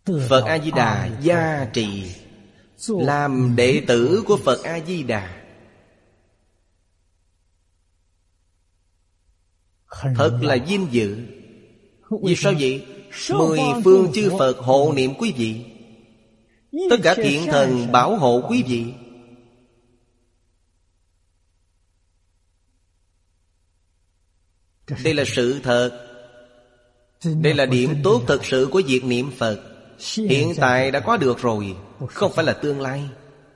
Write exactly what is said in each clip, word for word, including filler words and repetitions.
Phật A-di-đà gia trì, làm đệ tử của Phật A-di-đà. Thật là vinh dự. Vì sao vậy? Mười phương chư Phật hộ niệm quý vị, tất cả thiện thần bảo hộ quý vị. Đây là sự thật. Đây là điểm tốt thật sự của việc niệm Phật. Hiện tại đã có được rồi, không phải là tương lai.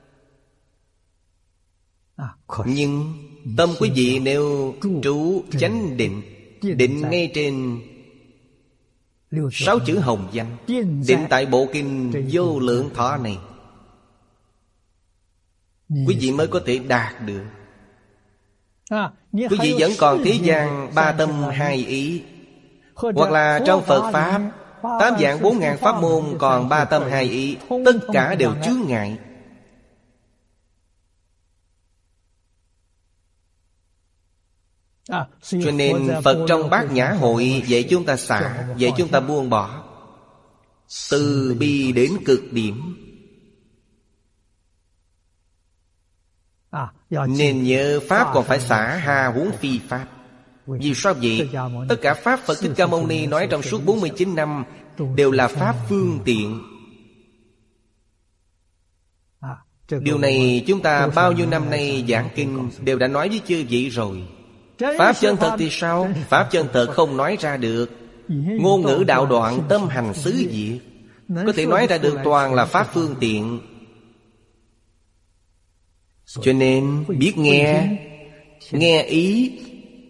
Nhưng tâm quý vị nếu trú chánh định, định ngay trên sáu chữ hồng danh, định tại bộ kinh Vô Lượng Thọ này, quý vị mới có thể đạt được. Quý vị vẫn còn thế gian ba tâm hai ý, hoặc là trong Phật Pháp tám vạn bốn ngàn pháp môn còn ba tâm hai ý, tất cả đều chướng ngại. Cho nên Phật trong Bát Nhã Hội dạy chúng ta xả, dạy chúng ta buông bỏ, từ bi đến cực điểm. Nên nhớ Pháp còn phải xả, hà huống phi Pháp. Vì sao vậy? Tất cả Pháp Phật Thích Ca Mâu Ni nói trong suốt bốn mươi chín năm đều là Pháp phương tiện. Điều này chúng ta bao nhiêu năm nay giảng kinh đều đã nói với chư vị rồi. Pháp chân thật thì sao? Pháp chân thật không nói ra được. Ngôn ngữ đạo đoạn, tâm hành xứ diệt, có thể nói ra được toàn là Pháp phương tiện. Cho nên biết nghe, nghe ý.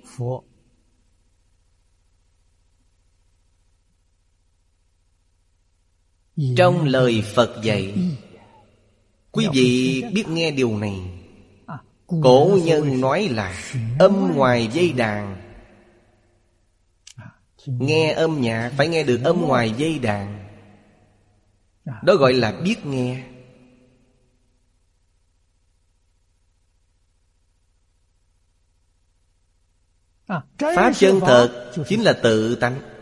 Trong lời Phật dạy, quý vị biết nghe điều này. Cổ nhân nói là âm ngoài dây đàn. Nghe âm nhạc phải nghe được âm ngoài dây đàn. Đó gọi là biết nghe. Pháp chân thật chính là tự tánh.